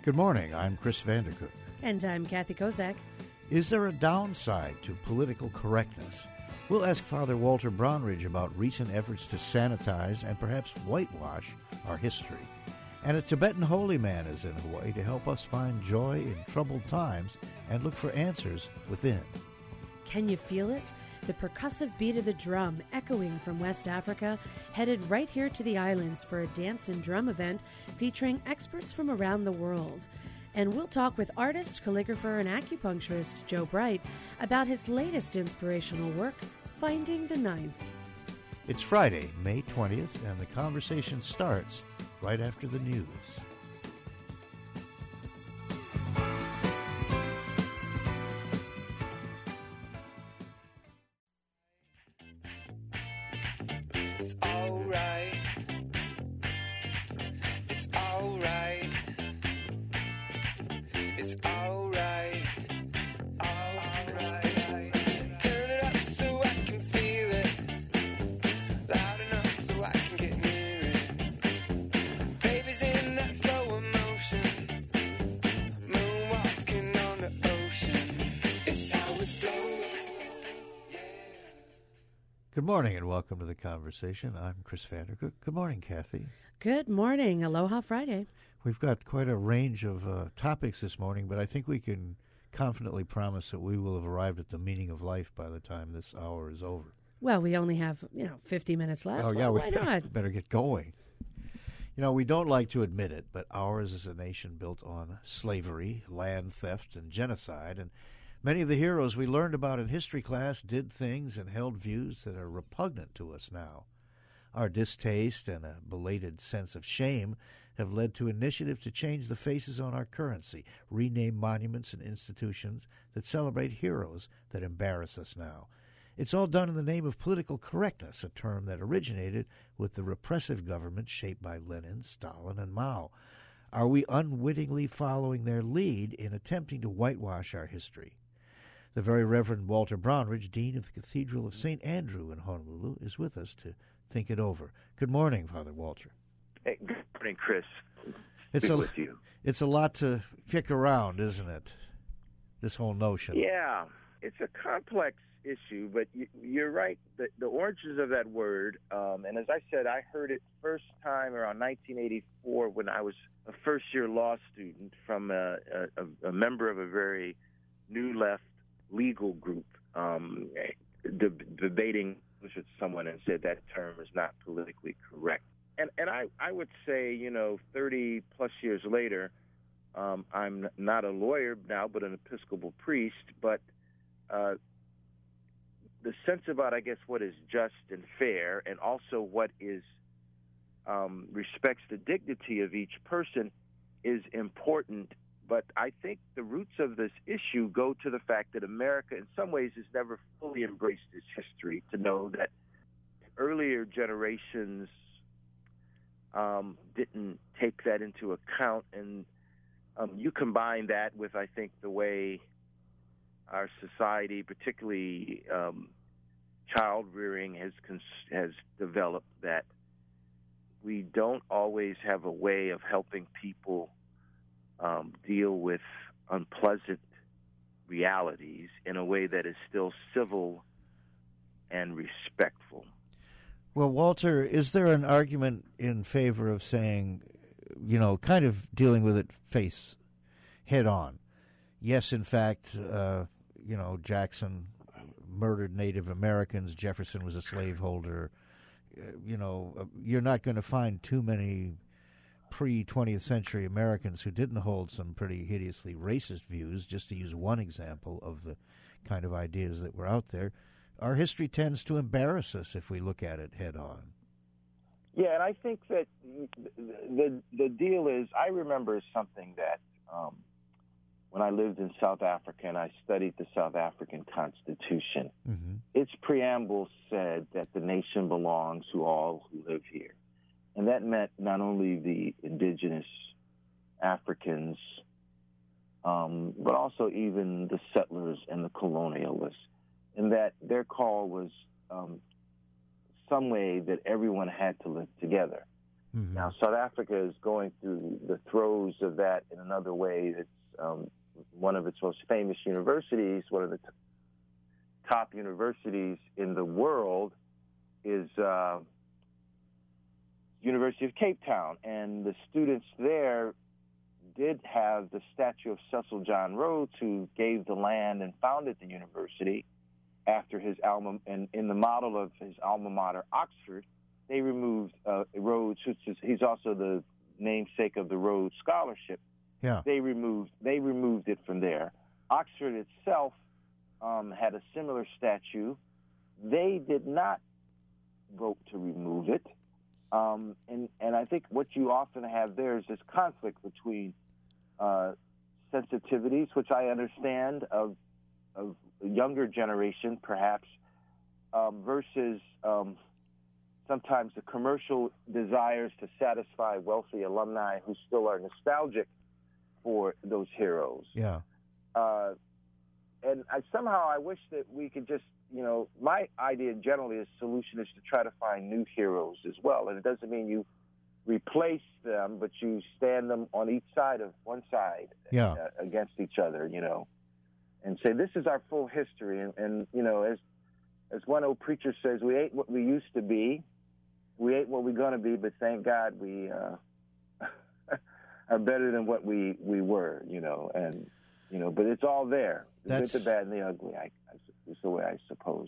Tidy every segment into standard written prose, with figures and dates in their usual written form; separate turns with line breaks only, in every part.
Good morning, I'm Chris Vandercook.
And I'm Kathy Kozak.
Is there a downside to political correctness? We'll ask Father Walter Brownridge about recent efforts to sanitize and perhaps whitewash our history. And a Tibetan holy man is in Hawaii to help us find joy in troubled times and look for answers within.
Can you feel it? The percussive beat of the drum echoing from West Africa, headed right here to the islands for a dance and drum event featuring experts from around the world. And we'll talk with artist, calligrapher, and acupuncturist Joe Bright about his latest inspirational work, Finding the Ninth.
It's Friday, May 20th, and the conversation starts right after the news.
It's alright. It's alright. It's alright. Alright. Turn it up so I can feel it. Loud enough so I can get near it. Baby's in that slow emotion. Moonwalking on the ocean. It's how we flow.
Good morning and welcome to the conversation. I'm Chris Vandercook. Good morning, Kathy.
Good morning. Aloha Friday.
We've got quite a range of topics this morning, but I think we can confidently promise that we will have arrived at the meaning of life by the time this hour is over.
Well, we only have, 50 minutes left.
Oh, yeah,
why not?
better get going. We don't like to admit it, but ours is a nation built on slavery, land theft, and genocide, and many of the heroes we learned about in history class did things and held views that are repugnant to us now. Our distaste and a belated sense of shame have led to initiatives to change the faces on our currency, rename monuments and institutions that celebrate heroes that embarrass us now. It's all done in the name of political correctness, a term that originated with the repressive government shaped by Lenin, Stalin, and Mao. Are we unwittingly following their lead in attempting to whitewash our history? The Very Reverend Walter Brownridge, Dean of the Cathedral of St. Andrew in Honolulu, is with us to think it over. Good morning, Father Walter.
Hey, good morning, Chris.
It's
with you.
It's a lot to kick around, isn't it? This whole notion.
Yeah, it's a complex issue, but you're right. The origins of that word, and as I said, I heard it first time around 1984 when I was a first-year law student from a member of a very new left legal group debating with someone and said that term is not politically correct. And I would say, 30 plus years later, I'm not a lawyer now, but an Episcopal priest, but the sense about, I guess, what is just and fair and also what is respects the dignity of each person is important. But I think the roots of this issue go to the fact that America, in some ways, has never fully embraced its history to know that earlier generations didn't take that into account. And you combine that with, I think, the way our society, particularly child rearing, has developed, that we don't always have a way of helping people deal with unpleasant realities in a way that is still civil and respectful.
Well, Walter, is there an argument in favor of saying, kind of dealing with it face head on? Yes, in fact, Jackson murdered Native Americans. Jefferson was a slaveholder. You're not going to find too many pre-20th century Americans who didn't hold some pretty hideously racist views, just to use one example of the kind of ideas that were out there. Our history tends to embarrass us if we look at it head on.
Yeah, and I think that the deal is, I remember something that when I lived in South Africa and I studied the South African Constitution, its preamble said that the nation belongs to all who live here. And that meant not only the indigenous Africans, but also even the settlers and the colonialists, and that their call was some way that everyone had to live together. Now, South Africa is going through the throes of that in another way. It's one of its most famous universities, one of the top universities in the world is University of Cape Town, and the students there did have the statue of Cecil John Rhodes, who gave the land and founded the university after his alma, and in the model of his alma mater, Oxford. They removed Rhodes, he's also the namesake of the Rhodes Scholarship.
Yeah.
They removed it from there. Oxford itself had a similar statue. They did not vote to remove it. And I think what you often have there is this conflict between sensitivities, which I understand of the younger generation, perhaps, versus sometimes the commercial desires to satisfy wealthy alumni who still are nostalgic for those heroes.
Yeah.
And somehow I wish that we could just, my idea generally is solution is to try to find new heroes as well. And it doesn't mean you replace them, but you stand them on each side of one side against each other, and say, this is our full history. And as one old preacher says, we ain't what we used to be. We ain't what we're going to be, but thank God we are better than what we were, but it's all there. The good, the bad, and the ugly, is the way I suppose.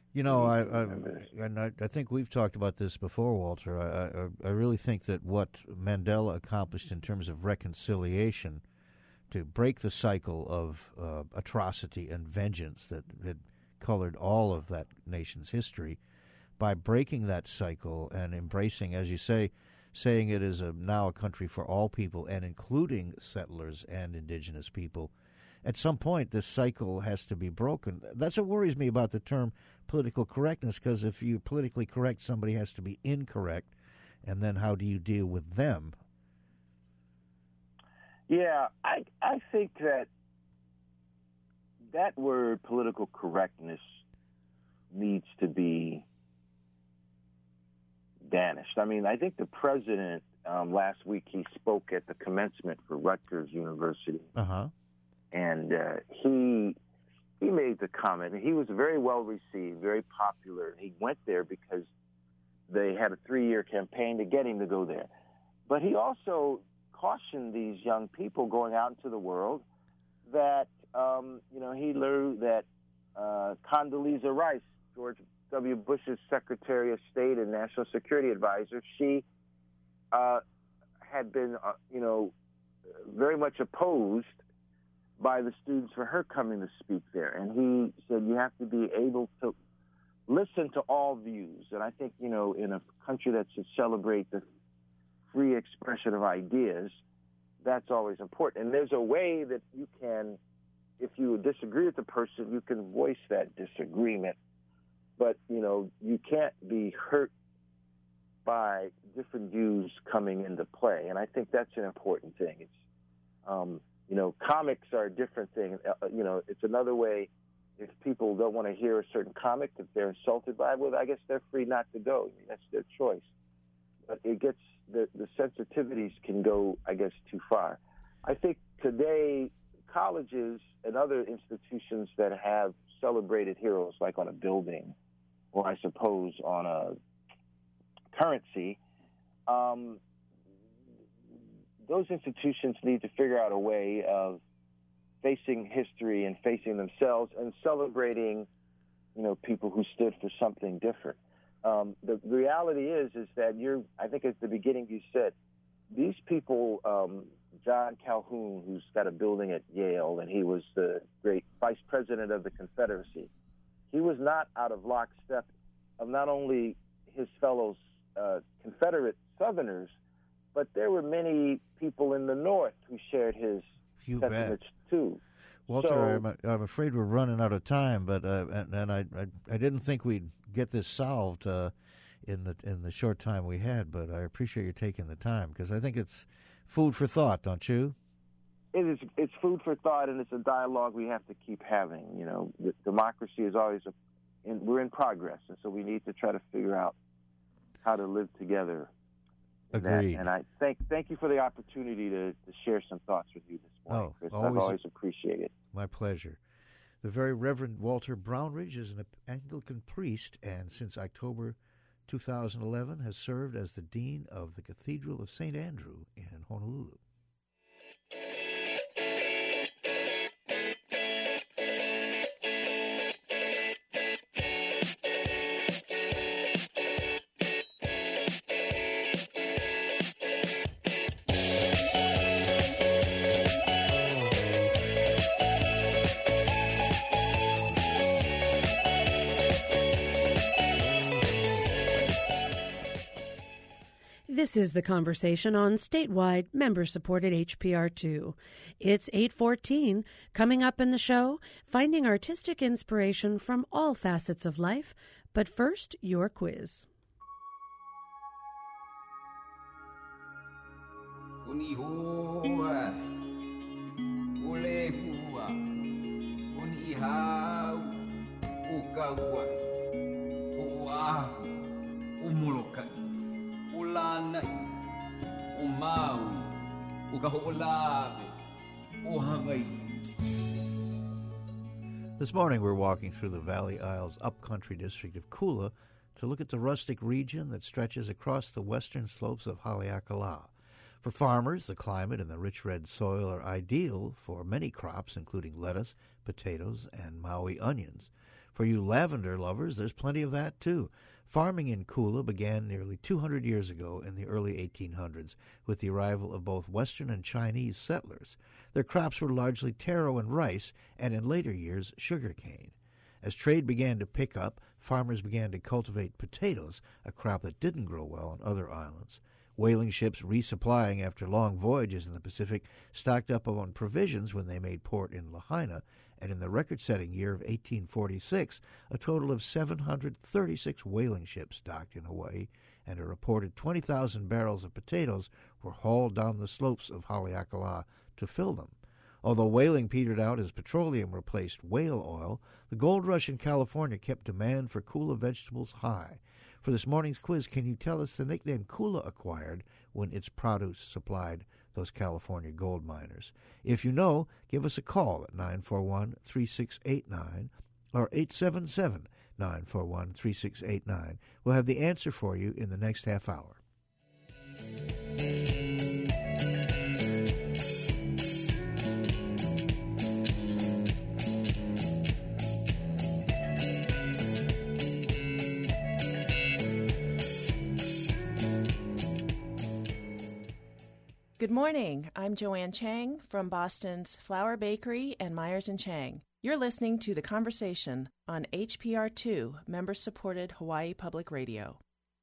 I think we've talked about this before, Walter. I really think that what Mandela accomplished in terms of reconciliation, to break the cycle of atrocity and vengeance that had colored all of that nation's history, by breaking that cycle and embracing, as you say, saying it is now a country for all people and including settlers and indigenous people, at some point this cycle has to be broken. That's what worries me about the term political correctness, because if you're politically correct, somebody has to be incorrect, and then how do you deal with them?
Yeah, I think that word political correctness needs to be banished. I mean, I think the president last week, he spoke at the commencement for Rutgers University. And he made the comment, and he was very well received, very popular. He went there because they had a 3-year campaign to get him to go there. But he also cautioned these young people going out into the world that, he learned that Condoleezza Rice, George W. Bush's Secretary of State and National Security Advisor, she had been, very much opposed by the students for her coming to speak there. And he said you have to be able to listen to all views. And I think, in a country that should celebrate the free expression of ideas, that's always important. And there's a way that you can, if you disagree with the person, you can voice that disagreement. But, you can't be hurt by different views coming into play. And I think that's an important thing. It's, comics are a different thing. It's another way. If people don't want to hear a certain comic, if they're insulted by it, well, I guess they're free not to go. I mean, that's their choice. But it gets, the sensitivities can go, I guess, too far. I think today, colleges and other institutions that have celebrated heroes, like on a building, or I suppose on a currency, those institutions need to figure out a way of facing history and facing themselves and celebrating, people who stood for something different. The reality is that I think at the beginning you said, these people, John Calhoun, who's got a building at Yale, and he was the great vice president of the Confederacy, he was not out of lockstep of not only his fellow Confederate Southerners, but there were many people in the North who shared his sentiments too.
Walter, I'm afraid we're running out of time, but and I didn't think we'd get this solved in the short time we had, but I appreciate you taking the time, because I think it's food for thought, don't you?
It is. It's food for thought, and it's a dialogue we have to keep having. Democracy is always we're in progress, and so we need to try to figure out how to live together in that.
Agreed.
And I thank you for the opportunity to share some thoughts with you this morning, Chris. I've always appreciated.
My pleasure. The very Reverend Walter Brownridge is an Anglican priest, and since October 2011 has served as the Dean of the Cathedral of St. Andrew in Honolulu.
This is The Conversation on statewide, member-supported HPR2. It's 8:14. Coming up in the show, finding artistic inspiration from all facets of life. But first, your quiz.
This morning we're walking through the Valley Isles upcountry district of Kula to look at the rustic region that stretches across the western slopes of Haleakala. For farmers, the climate and the rich red soil are ideal for many crops, including lettuce, potatoes, and Maui onions. For you lavender lovers, there's plenty of that too. Farming in Kula began nearly 200 years ago in the early 1800s with the arrival of both Western and Chinese settlers. Their crops were largely taro and rice, and in later years, sugarcane. As trade began to pick up, farmers began to cultivate potatoes, a crop that didn't grow well on other islands. Whaling ships resupplying after long voyages in the Pacific stocked up on provisions when they made port in Lahaina, and in the record-setting year of 1846, a total of 736 whaling ships docked in Hawaii, and a reported 20,000 barrels of potatoes were hauled down the slopes of Haleakala to fill them. Although whaling petered out as petroleum replaced whale oil, the gold rush in California kept demand for Kula vegetables high. For this morning's quiz, can you tell us the nickname Kula acquired when its produce supplied those California gold miners? If you know, give us a call at 941-3689 or 877-941-3689. We'll have the answer for you in the next half hour.
Good morning. I'm Joanne Chang from Boston's Flower Bakery and Myers & Chang. You're listening to The Conversation on HPR2, member-supported Hawaii Public Radio.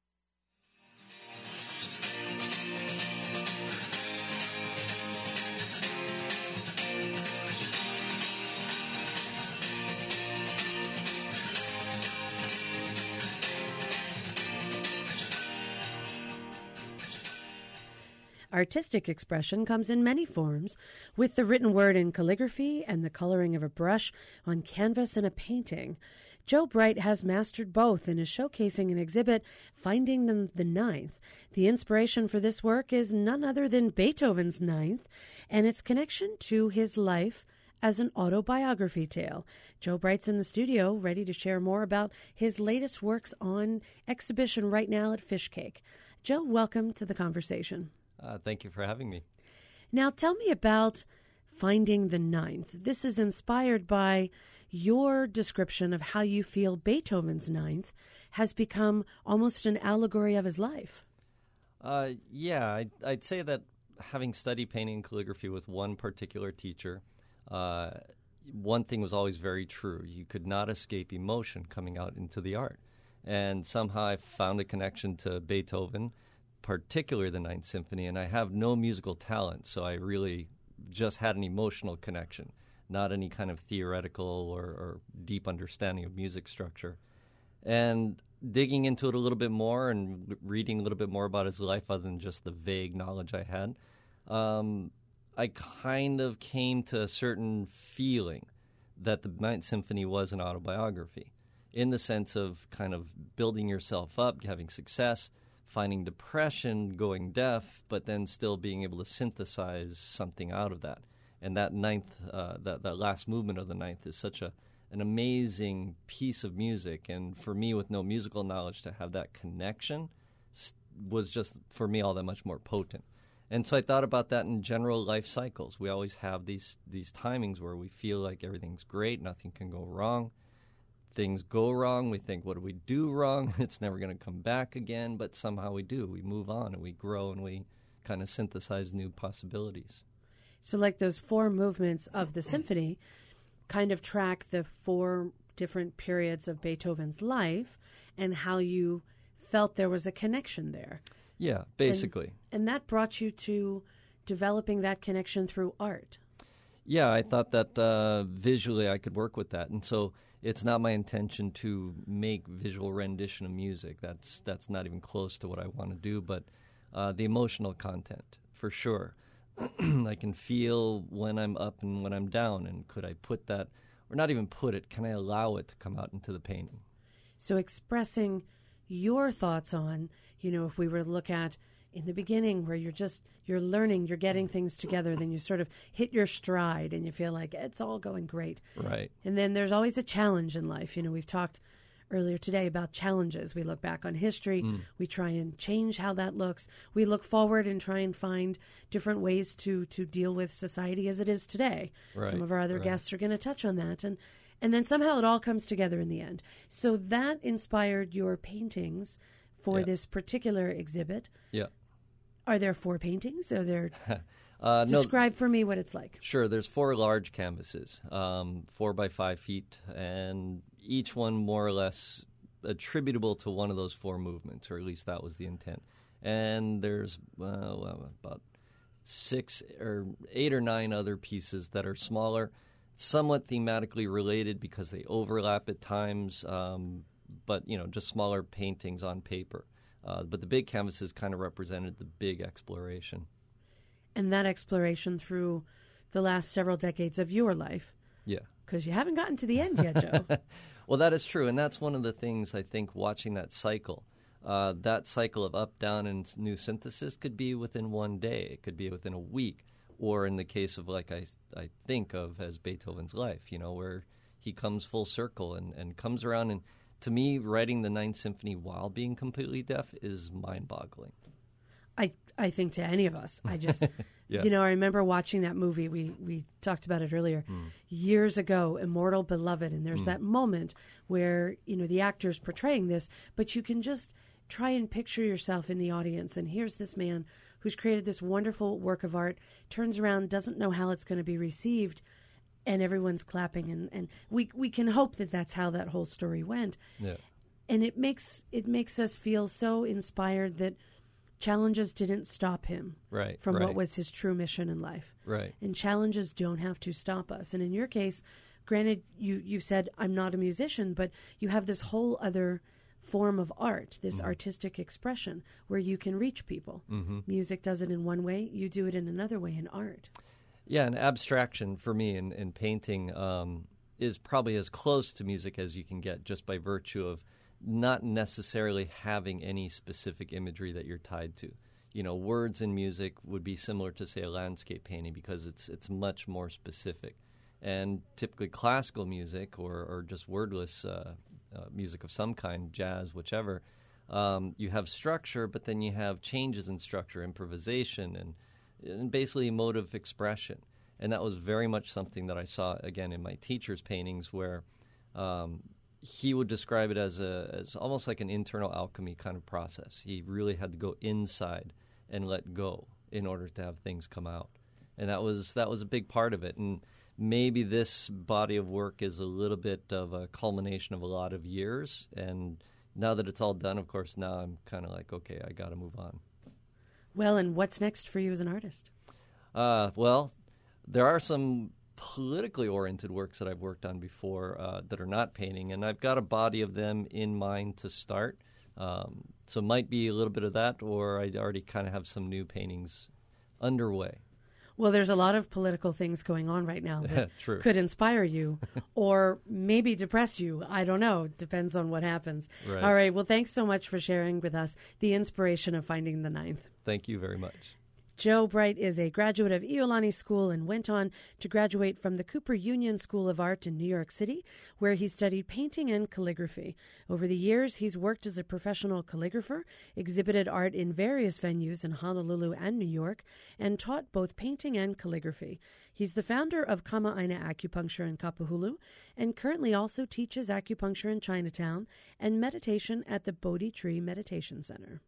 Artistic expression comes in many forms, with the written word in calligraphy and the coloring of a brush on canvas in a painting. Joe Bright has mastered both and is showcasing an exhibit, Finding the Ninth. The inspiration for this work is none other than Beethoven's Ninth and its connection to his life as an autobiography tale. Joe Bright's in the studio, ready to share more about his latest works on exhibition right now at Fishcake. Joe, welcome to The Conversation.
Thank you for having me.
Now, tell me about Finding the Ninth. This is inspired by your description of how you feel Beethoven's Ninth has become almost an allegory of his life.
I'd say that having studied painting and calligraphy with one particular teacher, one thing was always very true. You could not escape emotion coming out into the art. And somehow I found a connection to Beethoven, particularly the Ninth Symphony, and I have no musical talent, so I really just had an emotional connection, not any kind of theoretical or deep understanding of music structure. And digging into it a little bit more and reading a little bit more about his life other than just the vague knowledge I had, I kind of came to a certain feeling that the Ninth Symphony was an autobiography in the sense of kind of building yourself up, having success, finding depression, going deaf, but then still being able to synthesize something out of that. And that ninth, that last movement of the ninth is such an amazing piece of music. And for me, with no musical knowledge, to have that connection was just, for me, all that much more potent. And so I thought about that in general life cycles. We always have these timings where we feel like everything's great, nothing can go wrong. Things go wrong, we think, what do we do wrong? It's never going to come back again, but somehow we do. We move on and we grow and we kind of synthesize new possibilities.
So like those 4 movements of the symphony kind of track the 4 different periods of Beethoven's life and how you felt there was a connection there.
Yeah, basically.
And that brought you to developing that connection through art.
Yeah, I thought that visually I could work with that. And so it's not my intention to make visual rendition of music. That's not even close to what I want to do, but the emotional content, for sure. I can feel when I'm up and when I'm down, and could I put that, or not even put it, can I allow it to come out into the painting?
So expressing your thoughts on, if we were to look at in the beginning where you're learning, you're getting things together, then you sort of hit your stride and you feel like it's all going great.
Right.
And then there's always a challenge in life. We've talked earlier today about challenges. We look back on history. We try and change how that looks. We look forward and try and find different ways to deal with society as it is today.
Right.
Some of our other guests are going to touch on that. And then somehow it all comes together in the end. So that inspired your paintings for this particular exhibit.
Yeah.
Are there 4 paintings? Are there...
Describe
for me what it's like.
Sure. There's 4 large canvases, 4 by 5 feet, and each one more or less attributable to one of those 4 movements, or at least that was the intent. And there's about 6 or 8 or 9 other pieces that are smaller, somewhat thematically related because they overlap at times, but just smaller paintings on paper. But the big canvases kind of represented the big exploration.
And that exploration through the last several decades of your life.
Yeah.
Because you haven't gotten to the end yet, Joe.
Well, that is true. And that's one of the things I think watching that cycle of up, down, and new synthesis could be within one day. It could be within a week. Or in the case of, like I think of as Beethoven's life, where he comes full circle and comes around. And to me, writing the Ninth Symphony while being completely deaf is mind-boggling.
I think to any of us. I just, I remember watching that movie. We talked about it earlier years ago, Immortal Beloved. And there's that moment where, the actor's portraying this, but you can just try and picture yourself in the audience. And here's this man who's created this wonderful work of art, turns around, doesn't know how it's going to be received, and everyone's clapping. And we can hope that that's how that whole story went.
Yeah.
And it makes us feel so inspired that challenges didn't stop him from what was his true mission in life.
Right.
And challenges don't have to stop us. And in your case, granted, you said, I'm not a musician, but you have this whole other form of art, this artistic expression where you can reach people. Music does it in one way, you do it in another way in art.
Yeah, and abstraction for me in painting is probably as close to music as you can get, just by virtue of not necessarily having any specific imagery that you're tied to. Words in music would be similar to, say, a landscape painting because it's much more specific. And typically classical music or just wordless music of some kind, jazz, whichever, you have structure, but then you have changes in structure, improvisation, and basically emotive expression. And that was very much something that I saw, again, in my teacher's paintings where he would describe it as almost like an internal alchemy kind of process. He really had to go inside and let go in order to have things come out. And that was a big part of it. And maybe this body of work is a little bit of a culmination of a lot of years. And now that it's all done, of course, now I'm kind of like, okay, I got to move on.
Well, and what's next for you as an artist?
Well, there are some politically oriented works that I've worked on before that are not painting, and I've got a body of them in mind to start. So it might be a little bit of that, or I already kind of have some new paintings underway.
Well, there's a lot of political things going on right now that
True.
could inspire you or maybe depress you. I don't know. Depends on what happens.
Right.
All right. Well, thanks so much for sharing with us the inspiration of finding the ninth.
Thank you very much.
Joe Bright is a graduate of Iolani School and went on to graduate from the Cooper Union School of Art in New York City, where he studied painting and calligraphy. Over the years, he's worked as a professional calligrapher, exhibited art in various venues in Honolulu and New York, and taught both painting and calligraphy. He's the founder of Kama'aina Acupuncture in Kapahulu and currently also teaches acupuncture in Chinatown and meditation at the Bodhi Tree Meditation Center.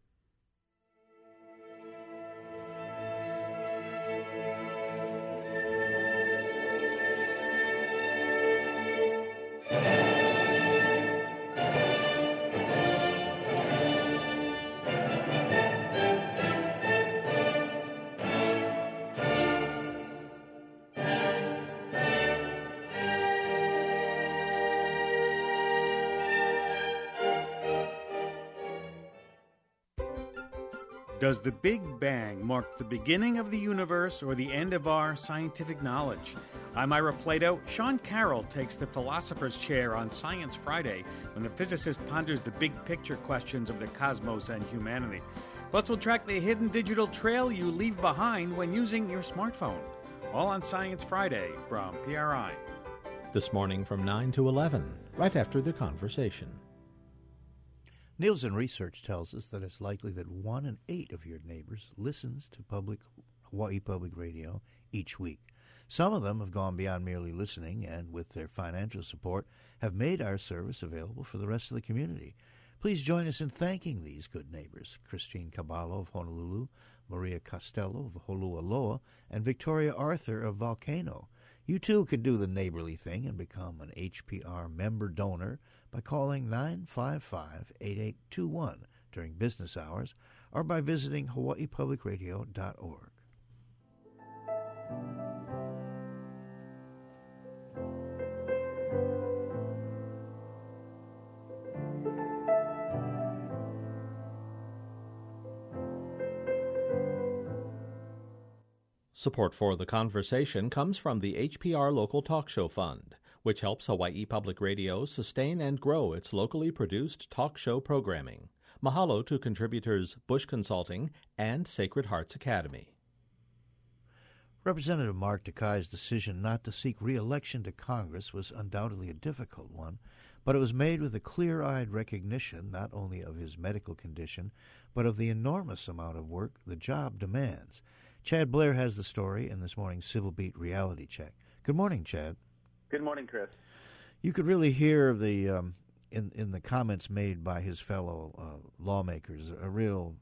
Does the Big Bang mark the beginning of the universe or the end of our scientific knowledge? I'm Ira Plato. Sean Carroll takes the philosopher's chair on Science Friday when the physicist ponders the big picture questions of the cosmos and humanity. Plus, we'll track the hidden digital trail you leave behind when using your smartphone. All on Science Friday from PRI.
This morning from 9 to 11, right after the conversation.
Nielsen research tells us that it's likely that 1 in 8 of your neighbors listens to Hawaii Public Radio each week. Some of them have gone beyond merely listening and, with their financial support, have made our service available for the rest of the community. Please join us in thanking these good neighbors: Christine Caballo of Honolulu, Maria Costello of Holualoa, and Victoria Arthur of Volcano. You too can do the neighborly thing and become an HPR member donor by calling 955-8821 during business hours or by visiting hawaiipublicradio.org.
Support for the conversation comes from the HPR Local Talk Show Fund, which helps Hawaii Public Radio sustain and grow its locally produced talk show programming. Mahalo to contributors Bush Consulting and Sacred Hearts Academy.
Representative Mark Takai's decision not to seek re-election to Congress was undoubtedly a difficult one, but it was made with a clear-eyed recognition not only of his medical condition, but of the enormous amount of work the job demands. Chad Blair has the story in this morning's Civil Beat Reality Check. Good morning, Chad.
Good morning, Chris.
You could really hear the in the comments made by his fellow lawmakers a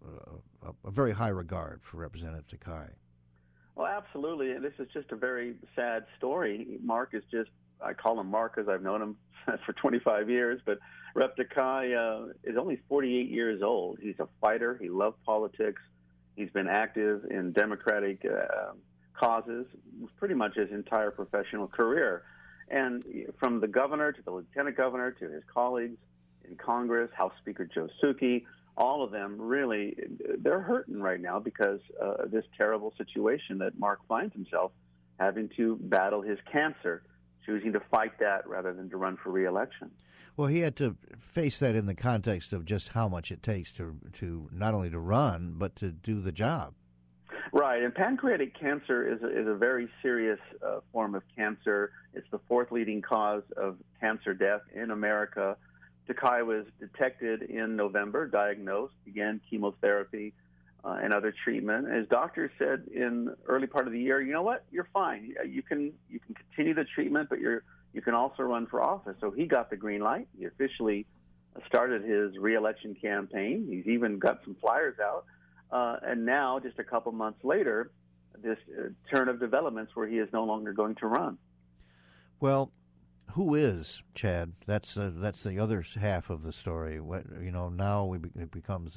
very high regard for Representative Takai.
Well, absolutely. And this is just a very sad story. Mark is just, I call him Mark because I've known him for 25 years, but Rep. Takai is only 48 years old. He's a fighter. He loved politics. He's been active in Democratic causes pretty much his entire professional career. And from the governor to the lieutenant governor to his colleagues in Congress, House Speaker Joe Souki, all of them really, they're hurting right now because of this terrible situation that Mark finds himself having to battle his cancer, choosing to fight that rather than to run for re-election.
Well, he had to face that in the context of just how much it takes to not only to run, but to do the job.
Right, and pancreatic cancer is a very serious form of cancer. It's the fourth leading cause of cancer death in America. Takai was detected in November, diagnosed, began chemotherapy and other treatment. His doctor said in the early part of the year, you know what, you're fine. You can continue the treatment, but you can also run for office. So he got the green light. He officially started his re-election campaign. He's even got some flyers out. And now, just a couple months later, this turn of developments where he is no longer going to run.
Well, who is Chad? That's the other half of the story. Now it becomes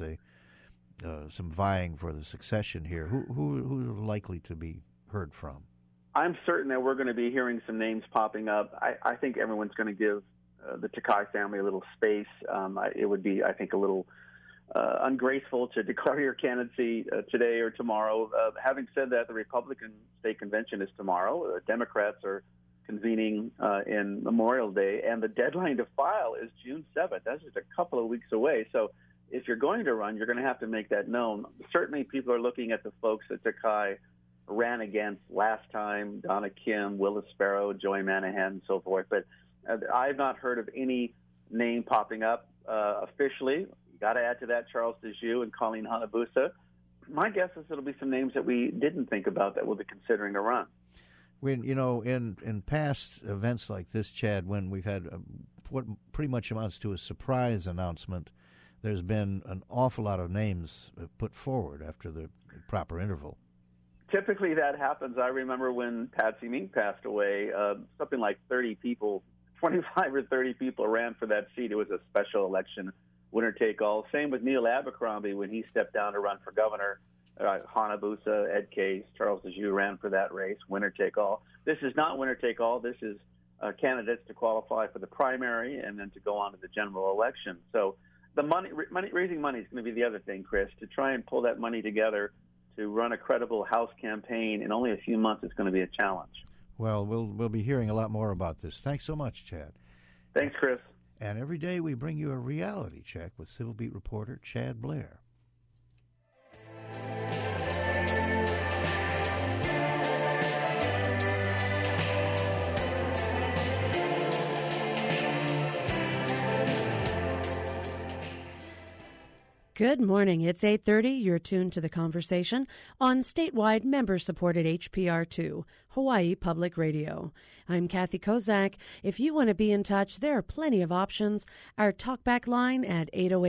some vying for the succession here. Who's likely to be heard from?
I'm certain that we're going to be hearing some names popping up. I think everyone's going to give the Takai family a little space. It would be, I think, a little ungraceful to declare your candidacy today or tomorrow. Having said that, the Republican State Convention is tomorrow. Democrats are convening in Memorial Day, and the deadline to file is June 7th. That's just a couple of weeks away. So if you're going to run, you're going to have to make that known. Certainly people are looking at the folks that Takai ran against last time, Donna Kim, Willis Sparrow, Joy Manahan, and so forth. But I've not heard of any name popping up officially. You got to add to that Charles Dejoux and Colleen Hanabusa. My guess is it'll be some names that we didn't think about that we'll be considering to run.
When in past events like this, Chad, when we've had what pretty much amounts to a surprise announcement, there's been an awful lot of names put forward after the proper interval.
Typically that happens. I remember when Patsy Mink passed away, something like 30 people, 25 or 30 people ran for that seat. It was a special election, winner take all. Same with Neil Abercrombie when he stepped down to run for governor. Hanabusa, Ed Case, Charles Dejoux ran for that race, winner take all. This is not winner take all. This is candidates to qualify for the primary and then to go on to the general election. So the raising money is going to be the other thing, Chris. To try and pull that money together to run a credible House campaign in only a few months is going to be a challenge.
Well, we'll be hearing a lot more about this. Thanks so much, Chad.
Thanks, Chris.
And every day we bring you a reality check with Civil Beat reporter Chad Blair.
Good morning. It's 8:30. You're tuned to The Conversation on statewide member-supported HPR2, Hawaii Public Radio. I'm Kathy Kozak. If you want to be in touch, there are plenty of options. Our talkback line at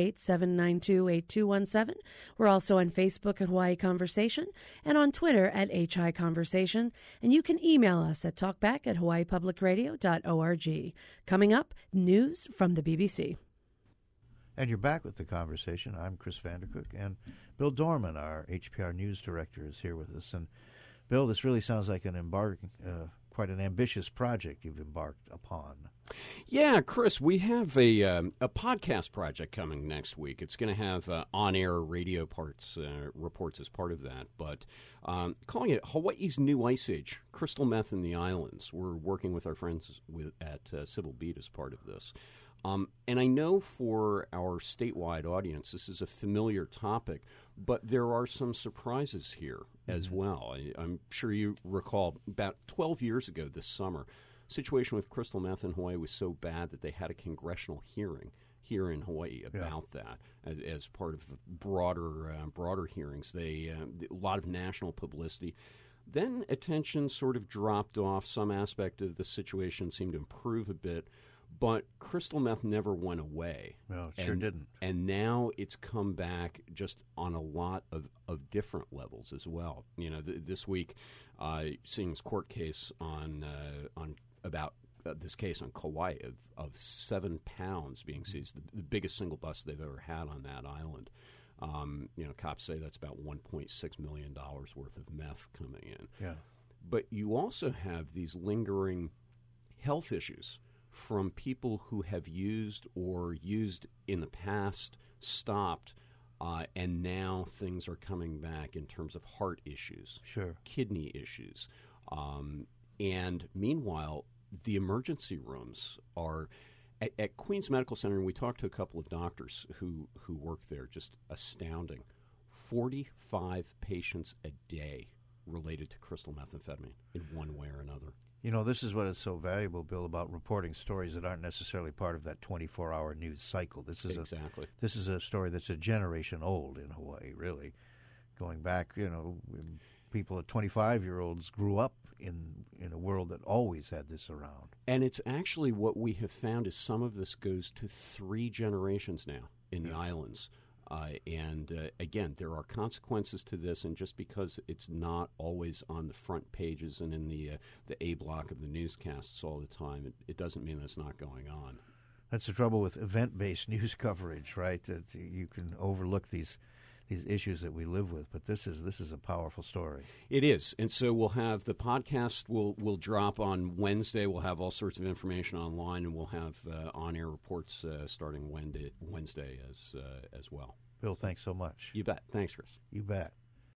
808-792-8217. We're also on Facebook at Hawaii Conversation and on Twitter at HI Conversation. And you can email us at talkback@hawaiipublicradio.org. Coming up, news from the BBC.
And you're back with The Conversation. I'm Chris Vandercook, and Bill Dorman, our HPR News Director, is here with us. And Bill, this really sounds like quite an ambitious project you've embarked upon.
Yeah, Chris, we have a podcast project coming next week. It's going to have on-air radio reports as part of that, but calling it Hawaii's New Ice Age, Crystal Meth in the Islands. We're working with our friends at Civil Beat as part of this. And I know for our statewide audience, this is a familiar topic, but there are some surprises here as well. I'm sure you recall about 12 years ago this summer, the situation with crystal meth in Hawaii was so bad that they had a congressional hearing here in Hawaii about that as part of broader hearings. A lot of national publicity. Then attention sort of dropped off. Some aspect of the situation seemed to improve a bit. But crystal meth never went away.
No, it sure didn't.
And now it's come back just on a lot of different levels as well. You know, this week, seeing this court case on about this case on Kauai of 7 pounds being seized, the biggest single bust they've ever had on that island. Cops say that's about $1.6 million worth of meth coming in.
Yeah.
But you also have these lingering health issues from people who have used or used in the past, stopped, and now things are coming back in terms of heart issues, kidney issues. And meanwhile, the emergency rooms are at Queens Medical Center, and we talked to a couple of doctors who work there, just astounding. 45 patients a day related to crystal methamphetamine in one way or another.
You know, this is what is so valuable, Bill, about reporting stories that aren't necessarily part of that 24-hour news cycle. This is this is a story that's a generation old in Hawaii, really. Going back, people at 25-year-olds grew up in a world that always had this around.
And it's actually what we have found is some of this goes to 3 generations now in the islands. Again, there are consequences to this, and just because it's not always on the front pages and in the A block of the newscasts all the time, it doesn't mean that's not going on. That's
the trouble with event-based news coverage, right? That you can overlook these these issues that we live with. But this is a powerful story.
It is, and so we'll have the podcast will drop on Wednesday. We'll have all sorts of information online, and we'll have on-air reports starting Wednesday as well.
Bill, thanks so much.
You bet. Thanks, Chris.
You bet.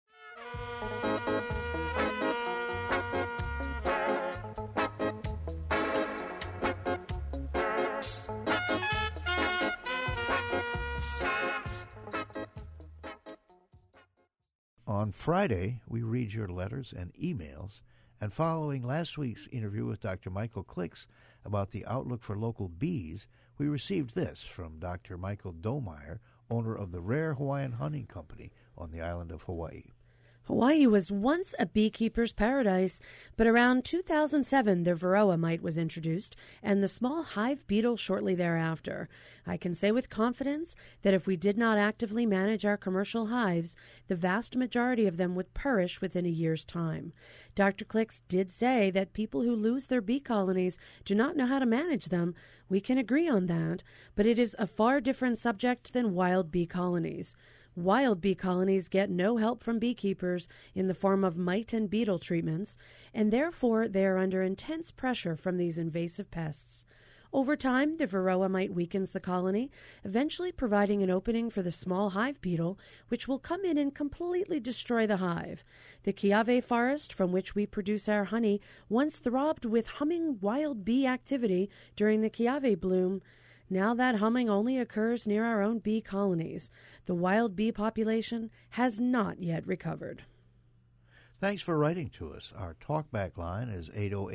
On Friday, we read your letters and emails, and following last week's interview with Dr. Michael Klicks about the outlook for local bees, we received this from Dr. Michael Domeyer, owner of the Rare Hawaiian Honey Company on the island of Hawaii.
Hawaii was once a beekeeper's paradise, but around 2007 the varroa mite was introduced and the small hive beetle shortly thereafter. I can say with confidence that if we did not actively manage our commercial hives, the vast majority of them would perish within a year's time. Dr. Klicks did say that people who lose their bee colonies do not know how to manage them. We can agree on that, but it is a far different subject than wild bee colonies. Wild bee colonies get no help from beekeepers in the form of mite and beetle treatments, and therefore they are under intense pressure from these invasive pests. Over time, the varroa mite weakens the colony, eventually providing an opening for the small hive beetle, which will come in and completely destroy the hive. The Kiave forest, from which we produce our honey, once throbbed with humming wild bee activity during the Kiave bloom. Now that humming only occurs near our own bee colonies. The wild bee population has not yet recovered.
Thanks for writing to us. Our talkback line is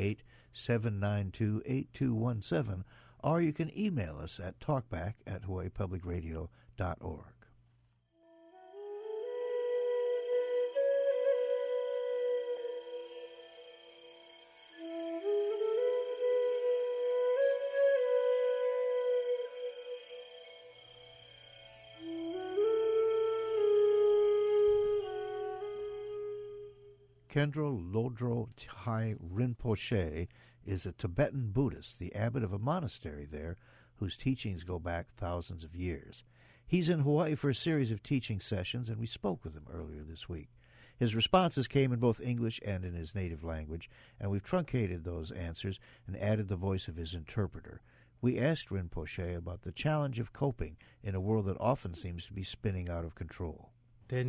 808-792-8217, or you can email us at talkback@hawaiipublicradio.org. Kendro Lodro Thai Rinpoche is a Tibetan Buddhist, the abbot of a monastery there, whose teachings go back thousands of years. He's in Hawaii for a series of teaching sessions, and we spoke with him earlier this week. His responses came in both English and in his native language, and we've truncated those answers and added the voice of his interpreter. We asked Rinpoche about the challenge of coping in a world that often seems to be spinning out of control.
Then,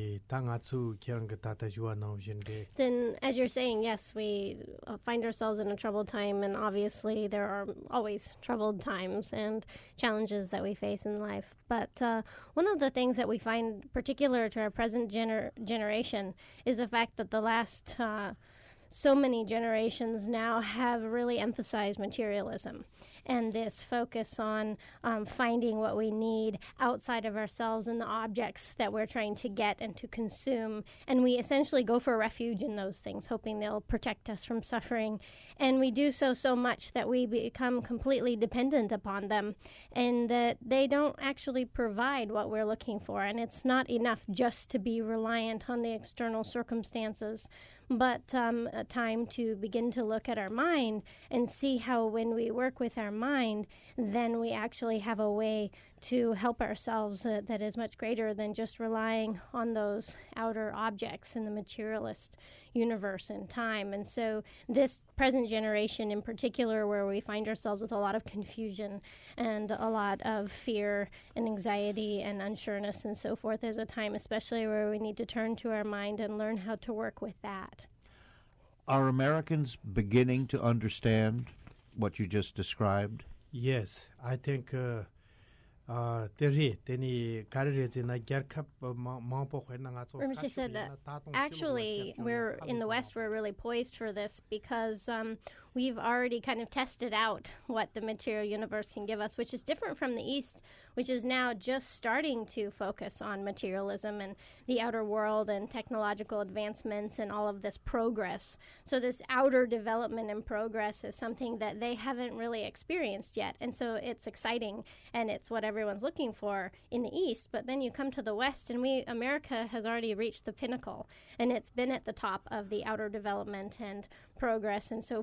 as you're saying, yes, we find ourselves in a troubled time, and obviously there are always troubled times and challenges that we face in life. But one of the things that we find particular to our present generation is the fact that the last so many generations now have really emphasized materialism and this focus on finding what we need outside of ourselves and the objects that we're trying to get and to consume. And we essentially go for refuge in those things, hoping they'll protect us from suffering. And we do so much that we become completely dependent upon them, and that they don't actually provide what we're looking for. And it's not enough just to be reliant on the external circumstances, but a time to begin to look at our mind and see how when we work with our mind, then we actually have a way to help ourselves that is much greater than just relying on those outer objects in the materialist universe and time. And so this present generation in particular, where we find ourselves with a lot of confusion and a lot of fear and anxiety and unsureness and so forth, is a time especially where we need to turn to our mind and learn how to work with that.
Are Americans beginning to understand what you just described?
Yes, I think Rinpoche said that actually we're in the West, we're really poised for this because we've already kind of tested out what the material universe can give us, which is different from the East, which is now just starting to focus on materialism and the outer world and technological advancements and all of this progress. So this outer development and progress is something that they haven't really experienced yet. And so it's exciting, and it's what everyone's looking for in the East. But then you come to the West, and America has already reached the pinnacle, and it's been at the top of the outer development and progress and so forth. And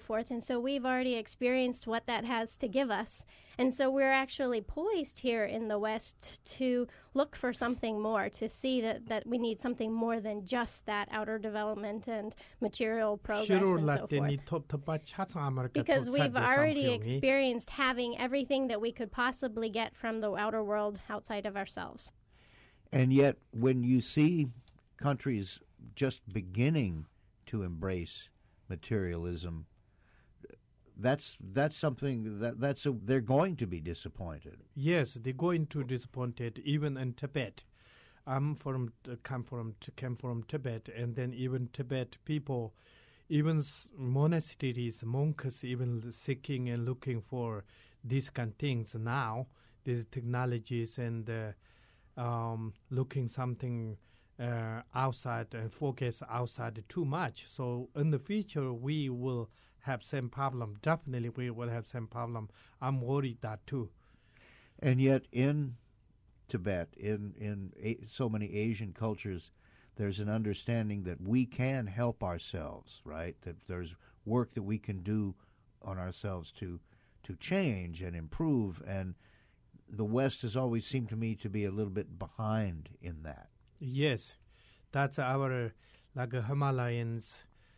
And so we've already experienced what that has to give us. And so we're actually poised here in the West to look for something more, to see that we need something more than just that outer development and material progress and so forth. Because we've already experienced having everything that we could possibly get from the outer world outside of ourselves.
And yet, when you see countries just beginning to embrace materialism, that's something they're going to be disappointed.
Yes, they're going to be disappointed. Even in Tibet, came from Tibet, and then even Tibet people, even monasteries, monks, even seeking and looking for these kind of things now. These technologies and looking something outside and focus outside too much. So in the future, we will have same problem. Definitely, we will have same problem. I'm worried that too.
And yet, in Tibet, in so many Asian cultures, there's an understanding that we can help ourselves, right? That there's work that we can do on ourselves to change and improve. And the West has always seemed to me to be a little bit behind in that.
Yes, that's our Himalayans.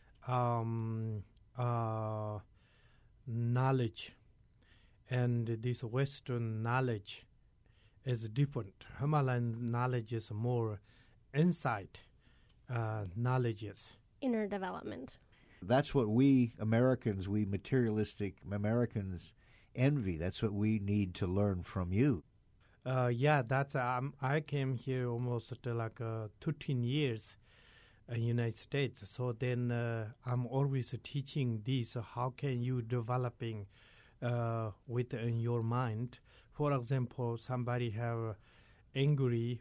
Knowledge and this Western knowledge is different. Himalayan knowledge is more insight knowledges.
Inner development.
That's what we Americans, we materialistic Americans envy. That's what we need to learn from you.
Yeah, that's I came here almost 13 years in United States. So then I'm always teaching this. How can you developing within your mind? For example, somebody have angry,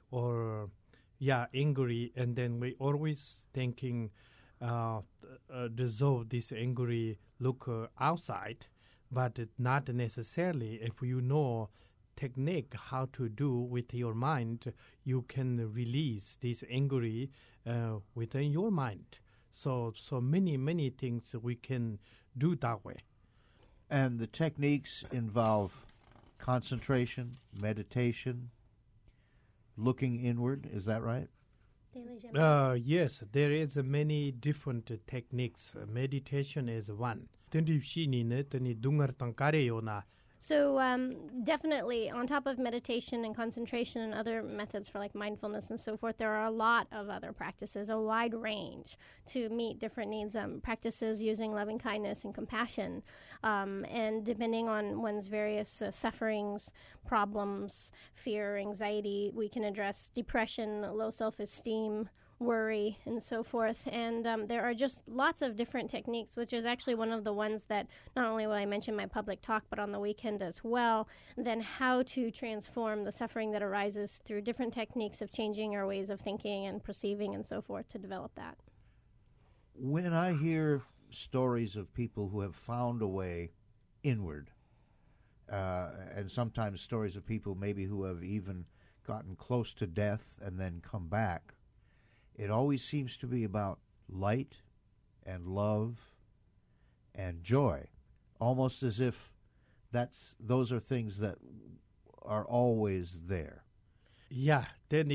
and then we always thinking dissolve this angry look outside, but not necessarily. If you know technique how to do with your mind, you can release this angry within your mind. So many things we can do that way.
And the techniques involve concentration, meditation, looking inward. Is that right?
Yes, there is many different techniques. Meditation is one.
So definitely, on top of meditation and concentration and other methods for like mindfulness and so forth, there are a lot of other practices, a wide range to meet different needs. Practices using loving kindness and compassion, and depending on one's various sufferings, problems, fear, anxiety, we can address depression, low self-esteem, worry, and so forth. And there are just lots of different techniques, which is actually one of the ones that not only will I mention in my public talk, but on the weekend as well, then how to transform the suffering that arises through different techniques of changing our ways of thinking and perceiving and so forth to develop that.
When I hear stories of people who have found a way inward, and sometimes stories of people maybe who have even gotten close to death and then come back, it always seems to be about light and love and joy, almost as if those are things that are always there.
Yeah, that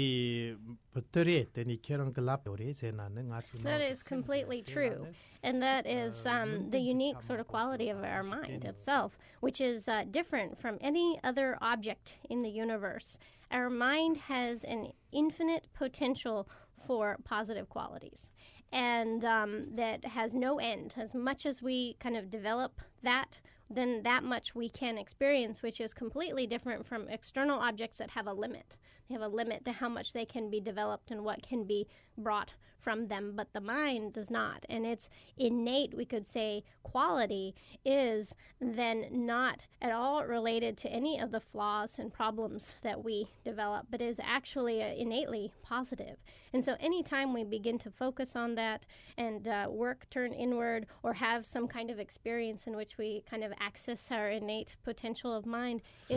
is completely true. And that is the unique sort of quality of our mind itself, which is different from any other object in the universe. Our mind has an infinite potential for positive qualities, and that has no end. As much as we kind of develop that, then that much we can experience, which is completely different from external objects that have a limit. They have a limit to how much they can be developed and what can be brought from them, but the mind does not. And its innate, we could say, quality is then not at all related to any of the flaws and problems that we develop, but is actually innately positive. And so anytime we begin to focus on that and turn inward, or have some kind of experience in which we kind of access our innate potential of mind, it's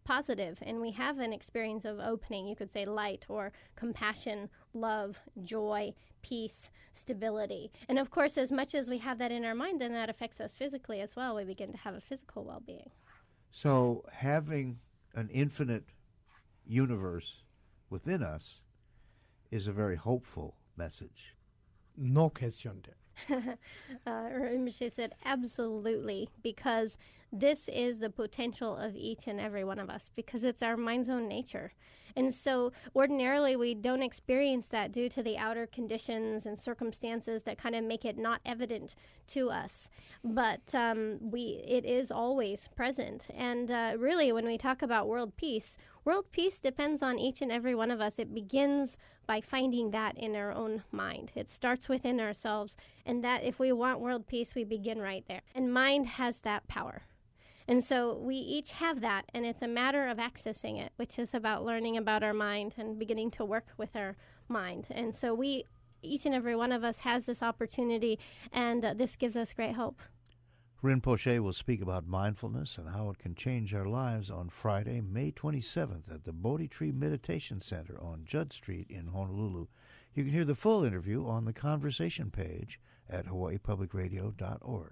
positive, and we have an experience of opening, you could say light or compassion, love, joy, peace, stability. And of course, as much as we have that in our mind, then that affects us physically as well. We begin to have a physical well-being.
So having an infinite universe within us is a very hopeful message.
No question there.
Rinpoche said, absolutely, because this is the potential of each and every one of us, because it's our mind's own nature. And so ordinarily we don't experience that due to the outer conditions and circumstances that kind of make it not evident to us. But it is always present. And really, when we talk about world peace depends on each and every one of us. It begins by finding that in our own mind. It starts within ourselves, and that if we want world peace, we begin right there. And mind has that power. And so we each have that, and it's a matter of accessing it, which is about learning about our mind and beginning to work with our mind. And so each and every one of us has this opportunity, and this gives us great hope.
Rinpoche will speak about mindfulness and how it can change our lives on Friday, May 27th at the Bodhi Tree Meditation Center on Judd Street in Honolulu. You can hear the full interview on the conversation page at hawaiipublicradio.org.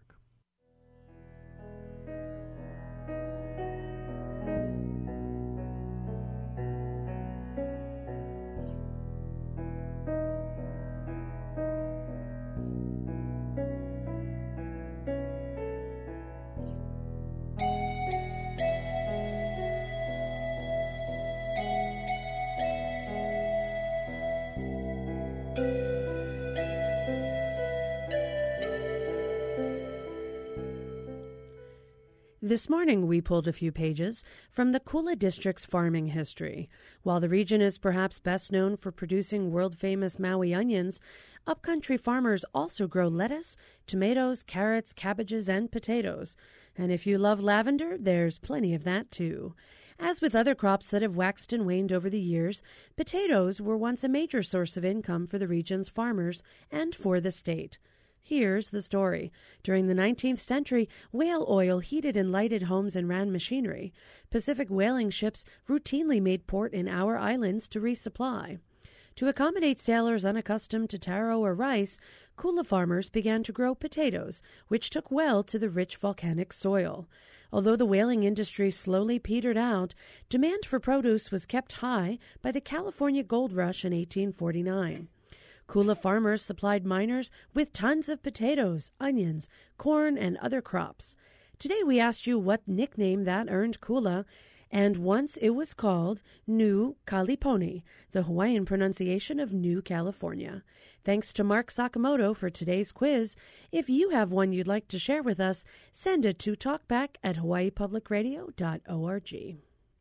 This morning, we pulled a few pages from the Kula District's farming history. While the region is perhaps best known for producing world-famous Maui onions, upcountry farmers also grow lettuce, tomatoes, carrots, cabbages, and potatoes. And if you love lavender, there's plenty of that, too. As with other crops that have waxed and waned over the years, potatoes were once a major source of income for the region's farmers and for the state. Here's the story. During the 19th century, whale oil heated and lighted homes and ran machinery. Pacific whaling ships routinely made port in our islands to resupply. To accommodate sailors unaccustomed to taro or rice, Kula farmers began to grow potatoes, which took well to the rich volcanic soil. Although the whaling industry slowly petered out, demand for produce was kept high by the California gold rush in 1849. Kula farmers supplied miners with tons of potatoes, onions, corn, and other crops. Today we asked you what nickname that earned Kula, and once it was called New Kaliponi, the Hawaiian pronunciation of New California. Thanks to Mark Sakamoto for today's quiz. If you have one you'd like to share with us, send it to talkback@hawaiipublicradio.org.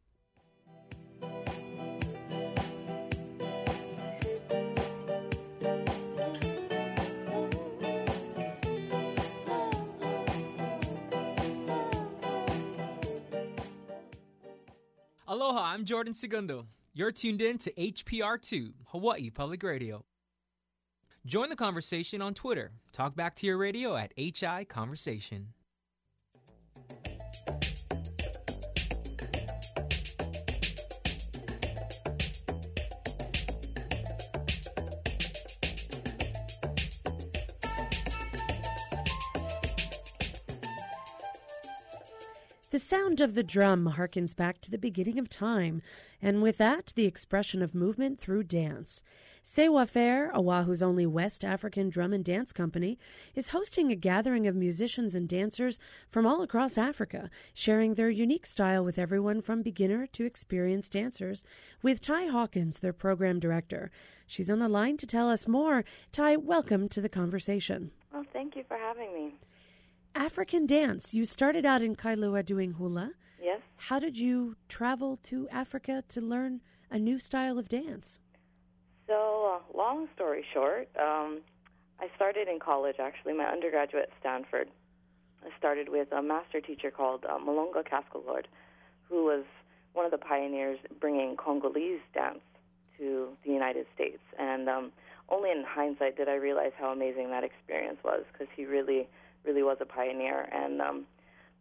Aloha, I'm Jordan Segundo. You're tuned in to HPR2, Hawaii Public Radio. Join the conversation on Twitter. Talk back to your radio at HI Conversation.
The sound of the drum harkens back to the beginning of time, and with that, the expression of movement through dance. Sewa Fair, Oahu's only West African drum and dance company, is hosting a gathering of musicians and dancers from all across Africa, sharing their unique style with everyone from beginner to experienced dancers, with Ty Hawkins, their program director. She's on the line to tell us more. Ty, welcome to the conversation.
Well, thank you for having me.
African dance. You started out in Kailua doing hula.
Yes.
How did you travel to Africa to learn a new style of dance?
So, long story short, I started in college, actually, my undergraduate at Stanford. I started with a master teacher called Malonga Kaskalord, who was one of the pioneers bringing Congolese dance to the United States. And only in hindsight did I realize how amazing that experience was, because he really was a pioneer. And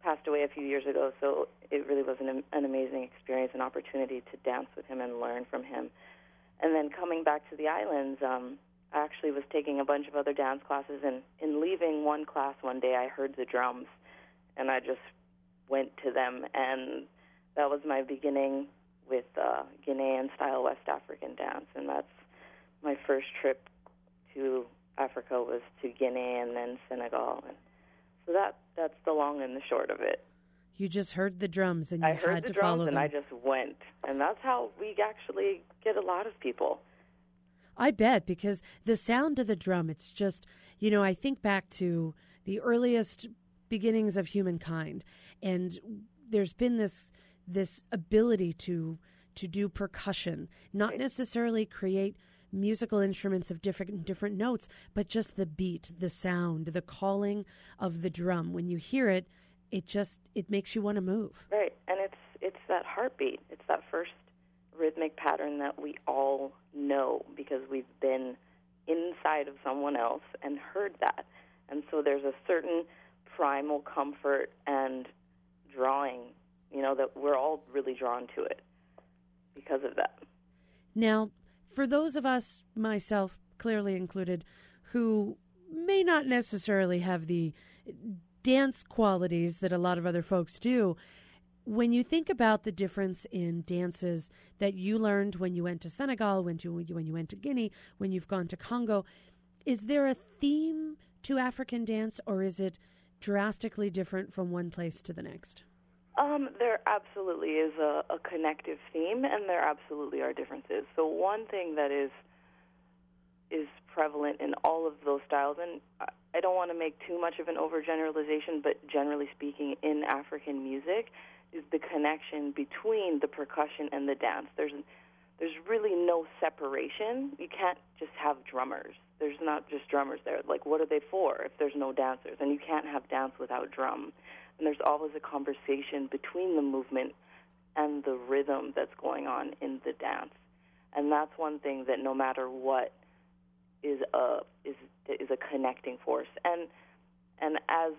passed away a few years ago, so it really was an amazing experience, an opportunity to dance with him and learn from him. And then coming back to the islands, I actually was taking a bunch of other dance classes, and in leaving one class one day, I heard the drums, and I just went to them, and that was my beginning with Ghanaian-style West African dance, and that's my first trip to Africa was to Guinea and then Senegal, and so that's the long and the short of it.
You just heard the drums and you
I heard
had
the
to
drums
follow
and
them.
I just went, and that's how we actually get a lot of people.
I bet, because the sound of the drum, it's just, I think back to the earliest beginnings of humankind, and there's been this ability to do percussion, not necessarily create musical instruments of different notes, but just the beat, the sound, the calling of the drum. When you hear it, it makes you want to move.
Right, and it's that heartbeat. It's that first rhythmic pattern that we all know because we've been inside of someone else and heard that. And so there's a certain primal comfort and drawing, that we're all really drawn to it because of that.
Now, for those of us, myself clearly included, who may not necessarily have the dance qualities that a lot of other folks do, when you think about the difference in dances that you learned when you went to Senegal, when you went to Guinea, when you've gone to Congo, is there a theme to African dance, or is it drastically different from one place to the next?
There absolutely is a connective theme, and there absolutely are differences. So one thing that is prevalent in all of those styles, and I don't want to make too much of an overgeneralization, but generally speaking, in African music, is the connection between the percussion and the dance. There's really no separation. You can't just have drummers. There's not just drummers there. Like, what are they for if there's no dancers? And you can't have dance without drum. And there's always a conversation between the movement and the rhythm that's going on in the dance. And that's one thing that no matter what is a connecting force. And as,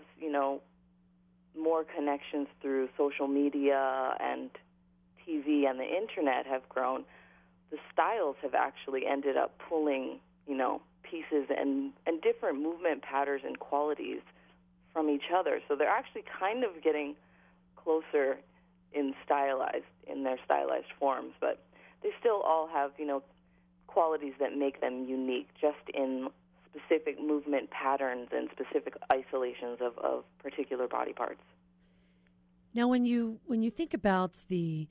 more connections through social media and TV and the internet have grown, the styles have actually ended up pulling, pieces and different movement patterns and qualities from each other. So they're actually kind of getting closer in their stylized forms, but they still all have, qualities that make them unique just in specific movement patterns and specific isolations of particular body parts.
Now, when you think about the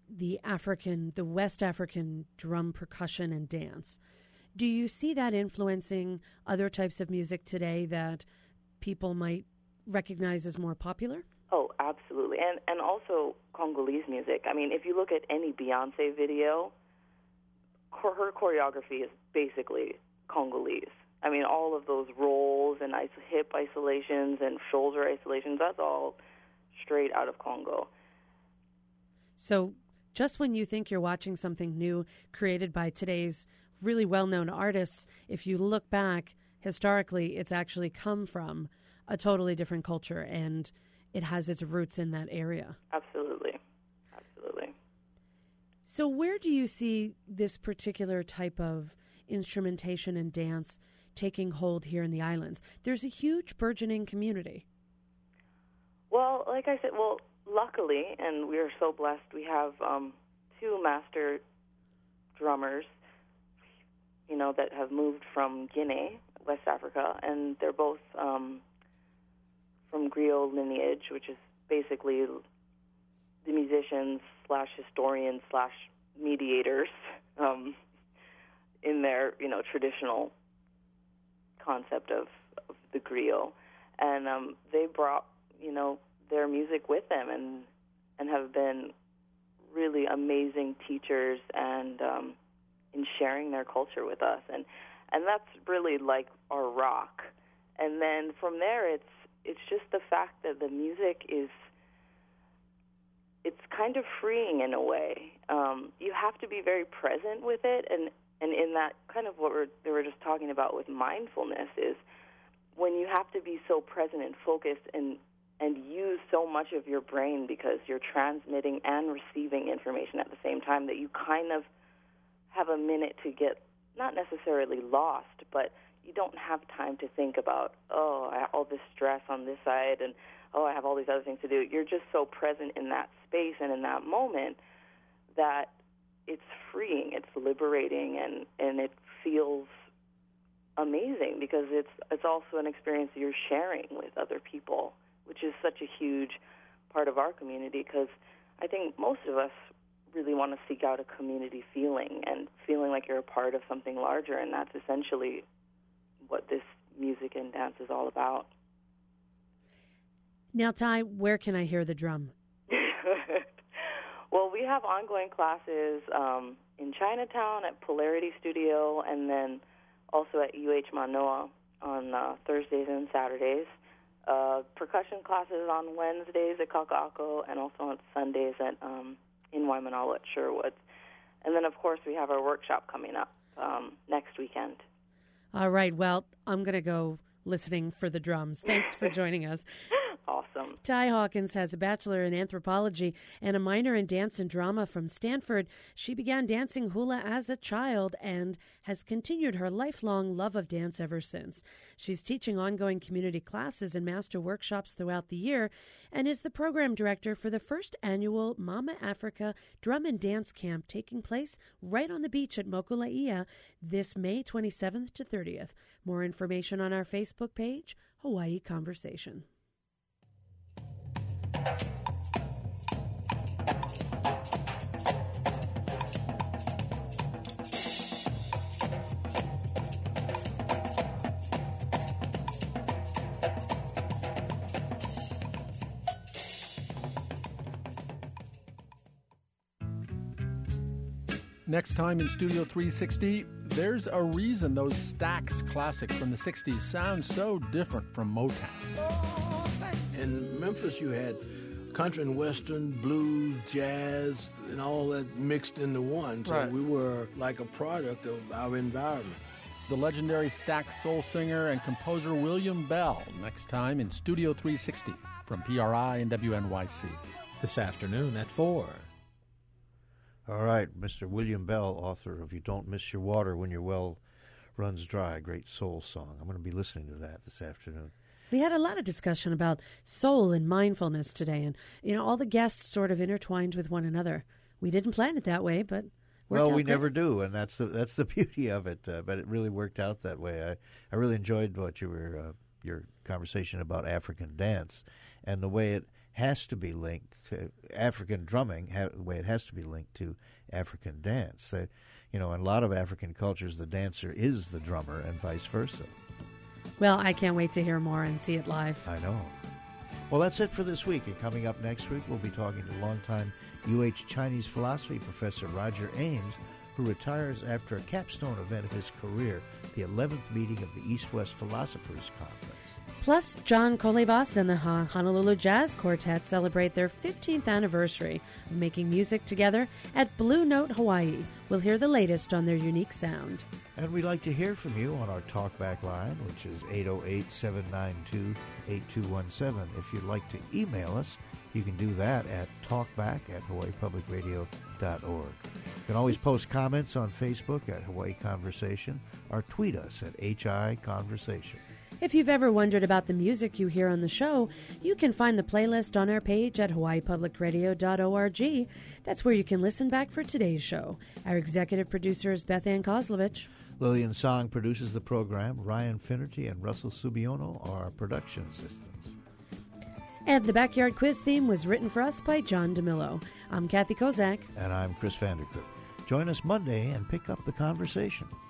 West African drum percussion and dance, do you see that influencing other types of music today that people might recognize as more popular?
Oh, absolutely. And also Congolese music. I mean, if you look at any Beyonce video, her choreography is basically Congolese. I mean, all of those rolls and hip isolations and shoulder isolations, that's all straight out of Congo.
So just when you think you're watching something new created by today's really well-known artists, if you look back historically, it's actually come from a totally different culture, and it has its roots in that area.
Absolutely.
So where do you see this particular type of instrumentation and dance taking hold here in the islands? There's a huge burgeoning community.
Well, like I said, luckily, and we are so blessed, we have two master drummers, that have moved from Guinea, West Africa, and they're both from griot lineage, which is basically the musicians / historians / mediators in their, traditional concept of the griot. And they brought, their music with them and have been really amazing teachers and in sharing their culture with us. And that's really like our rock. And then from there, it's just the fact that the music it's kind of freeing in a way. You have to be very present with it, and in that kind of what we were just talking about with mindfulness is when you have to be so present and focused and use so much of your brain because you're transmitting and receiving information at the same time that you kind of have a minute to get not necessarily lost, but you don't have time to think about, I have all this stress on this side and, I have all these other things to do. You're just so present in that space and in that moment that it's freeing, it's liberating, and it feels amazing because it's also an experience you're sharing with other people, which is such a huge part of our community because I think most of us really want to seek out a community feeling and feeling like you're a part of something larger, and that's essentially what this music and dance is all about.
Now, Ty, where can I hear the drum?
Well, we have ongoing classes in Chinatown at Polarity Studio and then also at UH Manoa on Thursdays and Saturdays. Percussion classes on Wednesdays at Kaka'ako and also on Sundays in Waimanalo at Sherwood. And then, of course, we have our workshop coming up next weekend.
All right. Well, I'm going to go listening for the drums. Thanks for joining us.
Awesome.
Ty Hawkins has a bachelor in anthropology and a minor in dance and drama from Stanford. She began dancing hula as a child and has continued her lifelong love of dance ever since. She's teaching ongoing community classes and master workshops throughout the year and is the program director for the first annual Mama Africa Drum and Dance Camp taking place right on the beach at Mokuleia this May 27th to 30th. More information on our Facebook page, Hawaii Conversation.
Next time in Studio 360, there's a reason those Stax classics from the 60s sound so different from Motown.
In Memphis, you had country and western, blues, jazz, and all that mixed into one. So
Right.
we were like a product of our environment.
The legendary Stax soul singer and composer William Bell, next time in Studio 360 from PRI and WNYC.
This afternoon at 4.
All right, Mr. William Bell, author of You Don't Miss Your Water When Your Well Runs Dry, great soul song. I'm going to be listening to that this afternoon.
We had a lot of discussion about soul and mindfulness today, and all the guests sort of intertwined with one another. We didn't plan it that way, but
Well, we never do, and that's the beauty of it. But it really worked out that way. I really enjoyed what you were your conversation about African dance and the way it has to be linked to African drumming, the way it has to be linked to African dance. In a lot of African cultures, the dancer is the drummer and vice versa.
Well, I can't wait to hear more and see it live.
I know. Well, that's it for this week. And coming up next week, we'll be talking to longtime UH Chinese philosophy professor Roger Ames, who retires after a capstone event of his career, the 11th meeting of the East-West Philosophers Conference.
Plus, John Colebas and the Honolulu Jazz Quartet celebrate their 15th anniversary of making music together at Blue Note, Hawaii. We'll hear the latest on their unique sound.
And we'd like to hear from you on our talkback line, which is 808-792-8217. If you'd like to email us, you can do that at talkback@hawaiipublicradio.org. You can always post comments on Facebook at Hawaii Conversation or tweet us at HI Conversation.
If you've ever wondered about the music you hear on the show, you can find the playlist on our page at hawaiipublicradio.org. That's where you can listen back for today's show. Our executive producer is Beth Ann Kozlovich.
Lillian Song produces the program. Ryan Finnerty and Russell Subiono are our production assistants.
And the Backyard Quiz theme was written for us by John DeMillo. I'm Kathy Kozak.
And I'm Chris Vanderkirk. Join us Monday and pick up the conversation.